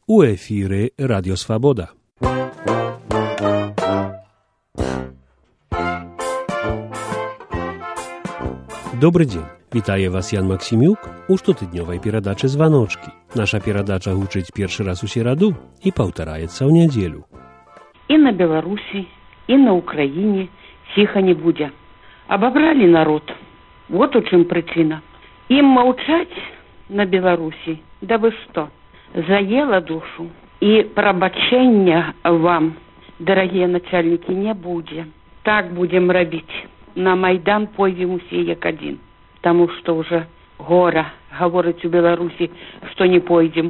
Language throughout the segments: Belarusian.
У ефірі Радіо Свобода. Добрый дзень. Вітае вас Ян Максімюк у штотыднёвай перадачы «Званочкі». Наша перадача гучыць першы раз у сераду і паўтараецца ў нядзелю. І на Беларусі, і на Украіне ціха не будзе. Абабралі народ. Вот у чым прычына. Ім маўчаць на Беларусі, да вы што, заела душу. І прабачэння вам, дарагія начальнікі, не будзе. Так будзем рабіць. На Майдан пойдзем усе як адзін. Таму што ўжо гора гаворыць у Беларусі, што не пойдзем.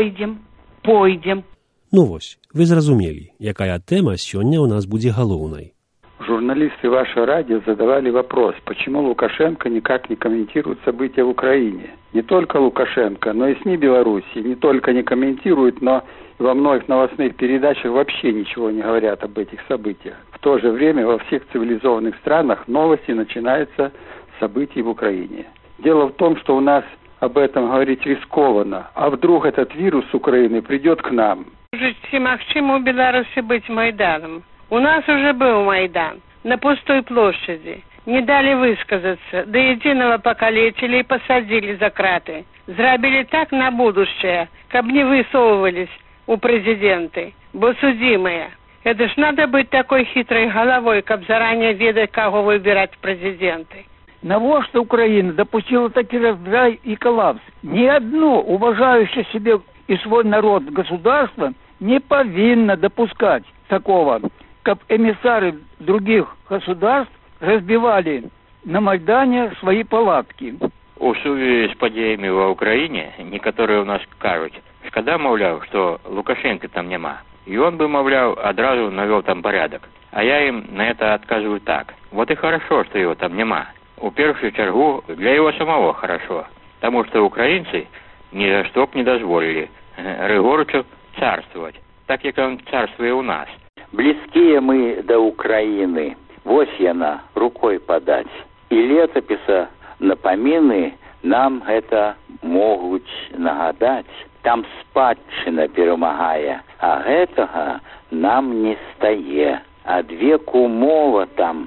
Пойдзем. Ну вось, вы зразумелі, якая тэма сёння ў нас будзе галоўнай. Журналисты вашего радио задавали вопрос, почему Лукашенко никак не комментирует события в Украине. Не только Лукашенко, но и СМИ Беларуси не только не комментируют, но и во многих новостных передачах вообще ничего не говорят об этих событиях. В то же время во всех цивилизованных странах новости начинаются с событий в Украине. Дело в том, что у нас об этом говорить рискованно, а вдруг этот вирус с Украины придет к нам. Ці магчыма ў Беларусі быць Майданом? У нас уже был Майдан на пустой площади. Не дали высказаться, до единого покалечили и посадили за краты. Зрабили так на будущее, каб не высовывались у президенты, бо судимые. Это ж надо быть такой хитрой головой, каб заранее ведать, кого выбирать в президенты. Навошта Украина допустила такой раздрай и коллапс? Ни одно уважающее себе и свой народ государство не повинно допускать такого, как эмиссары других государств разбивали на Майдане свои палатки. У сувязі з падзеямі ва Ўкраіне некаторыя ў нас кажуць, шкада, маўляў, што Лукашенко там няма. І он бы, маўляў, адразу навёл там порядок. А я им на это отказываю так. Вот и хорошо, что его там нема. У першую чаргу для его самого хорошо. Потому что украинцы ни за что б не дозволили Григорычу царствовать, так как он царствует у нас. Близкие мы до Украины, вось яна рукой подать. И летописа напомины нам это могут нагадать. Там спадчына перамагае, а гэтага нам не стае. Ад веку мова там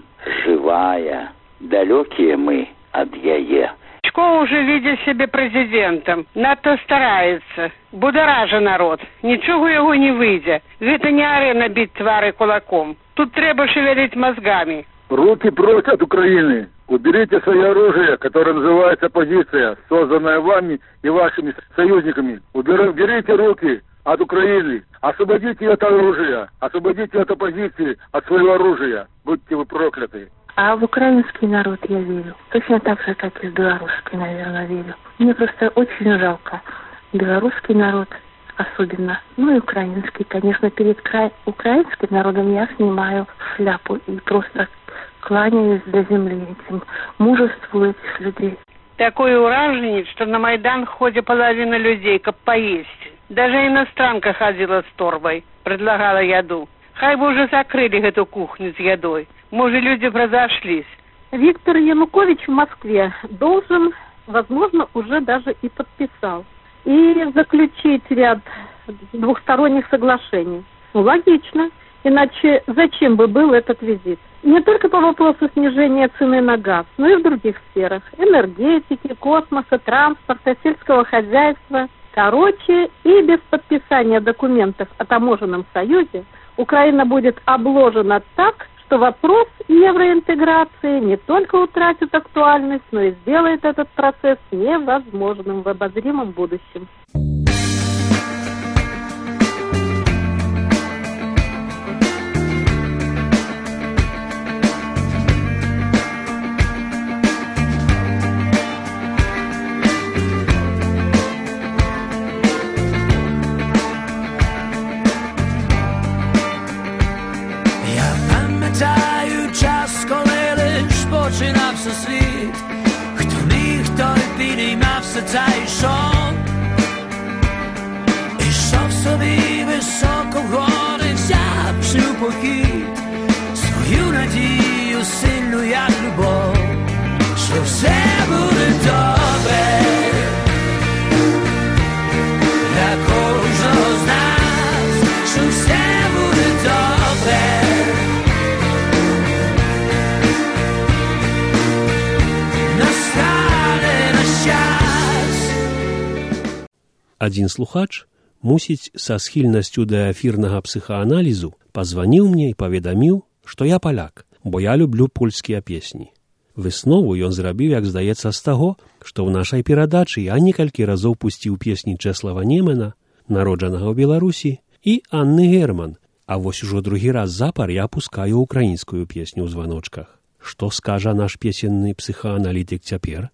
живая, далекие мы от яе. Чко уже видит себе президентом, надто старается, будоража народ, ничего его не выйдет. Это не арена бить твары кулаком, тут треба шевелить мозгами. Руки прочь от Украины, уберите свое оружие, которое называется оппозиция, созданное вами и вашими союзниками. Уберите руки от Украины, освободите это оружие, освободите от оппозиции, от своего оружия, будьте вы прокляты. А в украинский народ я верю. Точно так же, как и в белорусский, наверное, верю. Мне просто очень жалко белорусский народ особенно. Ну и украинский. Конечно, перед украинским народом я снимаю шляпу и просто кланяюсь до земли этим мужеству этих людей. Такой ураженец, что на Майдан ходит половина людей, как поесть. Даже иностранка ходила с торбой, предлагала еду. Хай бы уже закрыли эту кухню с едой. Может, люди разошлись. Виктор Янукович в Москве должен, возможно, уже даже и подписал. И заключить ряд двухсторонних соглашений. Ну, логично. Иначе зачем бы был этот визит? Не только по вопросу снижения цены на газ, но и в других сферах. Энергетики, космоса, транспорта, сельского хозяйства. Короче, и без подписания документов о таможенном союзе Украина будет обложена так, что вопрос евроинтеграции не только утратит актуальность, но и сделает этот процесс невозможным в обозримом будущем. Починався світ, хто міг, той підіймався та йшов. Ішов собі високо в гори, взявши у похід свою надію сильну, як любов, що все буде добре для кожного з нас. Адзін слухач, мусіць, са схільнасцю да эфірнага псіхааналізу, пазваніў мне і паведаміў, што я паляк, бо я люблю польскія песні. Выснову ён зрабіў, як здаецца, з таго, што ў нашай перадачы я некалькі разоў пусціў песні Чэслава Немена, народжанага ў Беларусі, і Анны Герман, а вось ужо другі раз запар я пускаю украінскую песню ў званочках. Што скажа наш песенны псіхааналітык цяпер?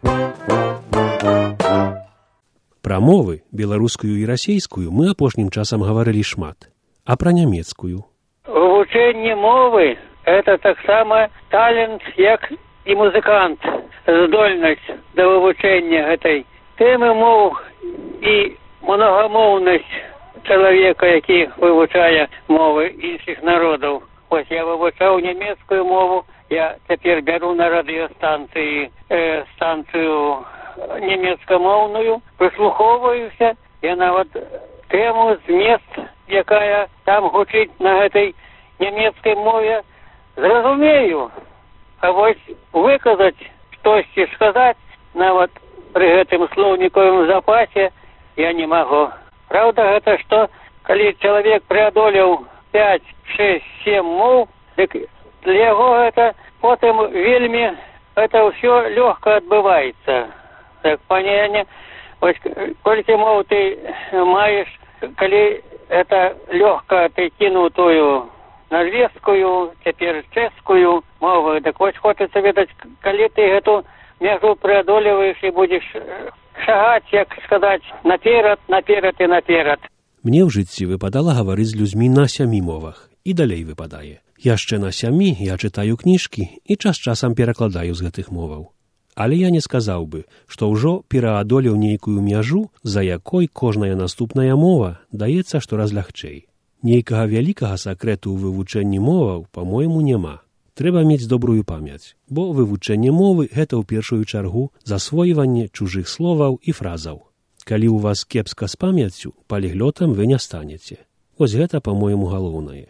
Пра мовы, беларускую і расейскую, мы апошнім часам гаварылі шмат. А пра нямецкую? Вывучэнне мовы – это таксама талент, як і музыкант, здольнасць да вывучэння гэтай тэмы моў і многамоўнасць чалавека, які вывучае мовы іншых народаў. Вось я вывучаў нямецкую мову, я цяпер бяру на радыёстанцыі станцыю нямецкамоўную, прыслухоўваюся, я нават тэму, змест, якая там гучыць на гэтай нямецкай мове, зразумею. А вось выказаць штосьці, сказаць, нават пры гэтым слоўніковым запасе я не магу. Праўда, гэта што, калі чалавек преадолеў 5, 6, 7 моў, дык для яго гэта потым вельмі это ўсё лёгка адбываецца. Так, паняне, вось колькі моў ты маеш, калі это лёгка ты кінуў тую норвежскую, цяпер чэшскую мову, так вось хочацца ведаць, калі ты гэту мяжу преадолеваеш і будзеш шагаць, як сказаць, наперад, наперад і наперад. Мне ў жыцці выпадала гаварыць з людзьмі на 7 мовах, і далей выпадае. Яшчэ на 7 я чытаю кніжкі і час-часам перакладаю з гэтых моваў. Але я не сказаў бы, што ўжо пераадолеў нейкую мяжу, за якой кожная наступная мова даецца штораз лягчэй. Нейкага вялікага сакрэту ў вывучэнні моваў, па-мойму, няма. Трэба мець добрую памяць, бо вывучэнне мовы – гэта ў першую чаргу засвойванне чужых словаў і фразаў. Калі ў вас кепска з памяццю, паліглётам вы не станеце. Вось гэта, па-мойму, галоўнае.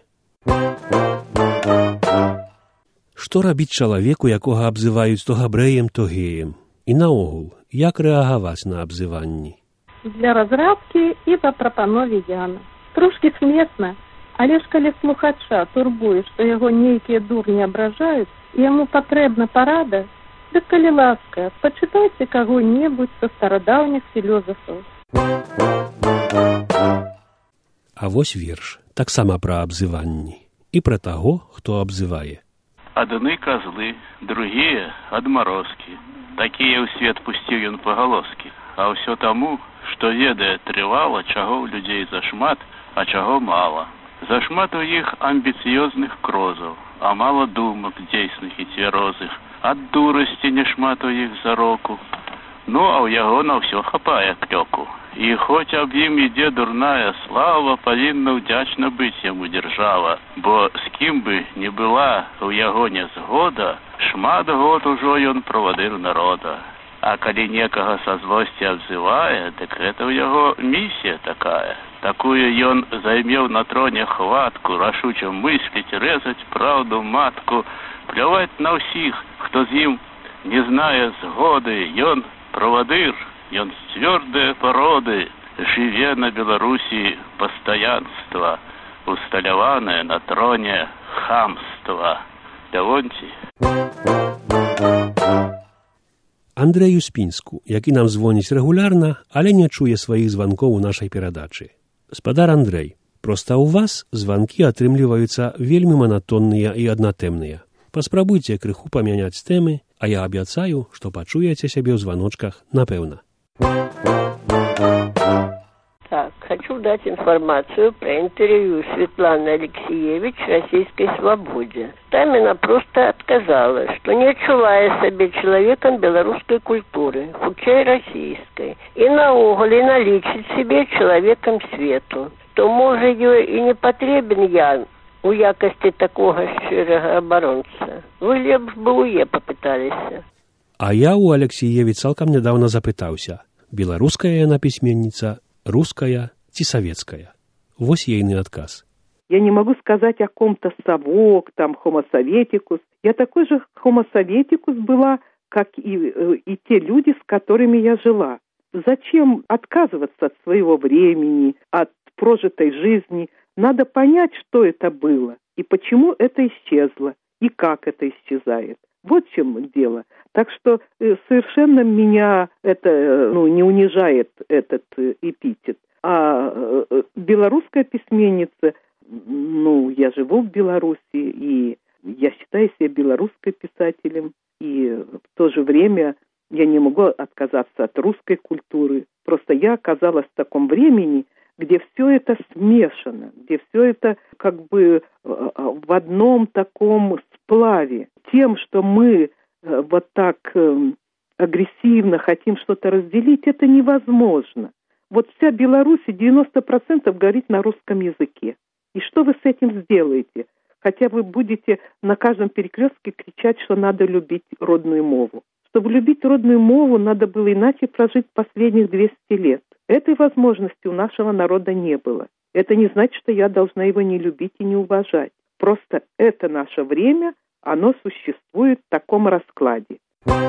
Што рабіць чалавеку, якога абзываюць то габрэем, то геем? І наогул, як рэагаваць на абзыванні? Для разрадкі і па прапанове Яна. Трошкі смешна, але ж калі слухача турбуе, што яго нейкія дурні абражаюць, і яму патрэбна парада, дык калі ласка, пачытайце каго-небудзь са старадаўніх філёзафаў. А вось верш, таксама пра абзыванні. І пра таго, хто абзывае. Адны козлы, другія адмарозкі. Такія ў свет пусціў ён пагалоскі. А ўсё таму, што ведае трывала, чаго ў людзей зашмат, а чаго мала. Зашмат у іх амбіцыёзных крозаў, а мала думак дзейсных і цвярозых. Ад дурасці няшмат у іх зароку. Ну, а ў яго на ўсё хапае клёку. І хоць аб ім ідзе дурная слава, павінна ўдзячна быць яму дзяржава, бо з кім бы не была ў яго нязгода, шмат год ужо ён правадыр народа. А калі некага са злосці абзывае, дык гэта ў яго місія такая. Такую ён займеў на троне хватку, рашуча мысліць, рэзаць праўду матку, пляваць на ўсіх, хто з ім не знае згоды. Ён правадыр, ён з цвёрдыя пароды, жыве на Беларусі пастаянства, усталяванае на троне хамства. Лявонці. Андрэю Спінску, які нам звоніць рэгулярна, але не чуе сваіх званкоў у нашай перадачы. Спадар Андрэй, проста ў вас званкі атрымліваюцца вельмі манатонныя і аднатэмныя. Паспрабуйце крыху памяняць тэмы, а я абяцаю, што пачуеце сябе ў званочках напэўна. Так, хочу дать информацию про интервью Светланы Алексеевич «Российской свободе». Там она просто отказала, что не адчувае сабе человеком белорусской культуры, хутчэй российской, и наогул и налічыць себе человеком свету. То, может, ёй и не потребен я у якости такого шчырага абаронца. Вы лепш бы уе попыталіся. А я у Алексеевич цалкам нядаўна запытаўся, беларуская яна пісьменніца, русская ці советская. Вось ейны адказ. Я не могу сказать о ком-то совок, там, хомосоветикус. Я такой же хомосоветикус была, как и те люди, с которыми я жила. зачем отказываться от своего времени, от прожитой жизни? Надо понять, что это было, и почему это исчезло, и как это исчезает. Вот в чем дело. Так что совершенно меня это не унижает, этот эпитет. А белорусская письменница, я живу в Беларуси, и я считаю себя белорусской писателем, и в то же время я не могу отказаться от русской культуры. Просто я оказалась в таком времени, где все это смешано, где все это как бы в одном таком сплаве. Тем, что мы вот так агрессивно хотим что-то разделить, это невозможно. Вот вся Беларусь 90% говорит на русском языке. И что вы с этим сделаете? Хотя вы будете на каждом перекрестке кричать, что надо любить родную мову. Чтобы любить родную мову, надо было иначе прожить последних 200 лет. Этой возможности у нашего народа не было. Это не значит, что я должна его не любить и не уважать. Просто это наше время, оно существует в таком раскладе.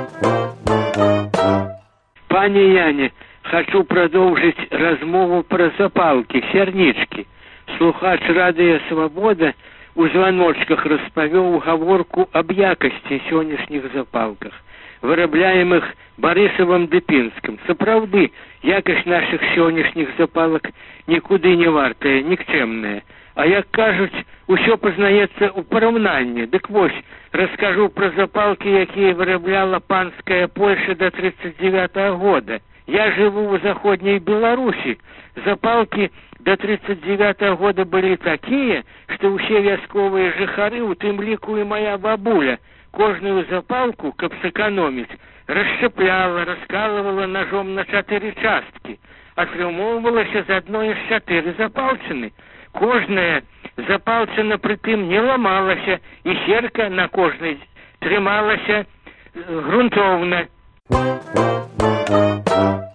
Пані Яне, хочу продолжить размову про запалки, сярнічкі. Слухач Радыё Свабода у званочках распавёў гаворку аб якасці сённяшніх запалках, вырабляемых Барысавым ды Пінскім. Сапраўды, якасць нашых сённяшніх запалак нікуды не вартая, нікчэмная. А як кажуць, усё пазнаецца ў параўнанні. Дык вось, раскажу пра запалкі, якія вырабляла панская Польша до 1939 года. Я живу в заходняй Беларусі. Запалкі до 1939 года былі такія, што ўсе вясковыя жыхары, у тым ліку і моя бабуля, кожную запалку, каб сэканоміць, расшчапляла, раскалывала ножом на 4 часткі. Атрымоўвалася з адной з 4 запалчыны. Кожная запалчына прытым не ламалася, і серка на кожнай трымалася грунтоўна.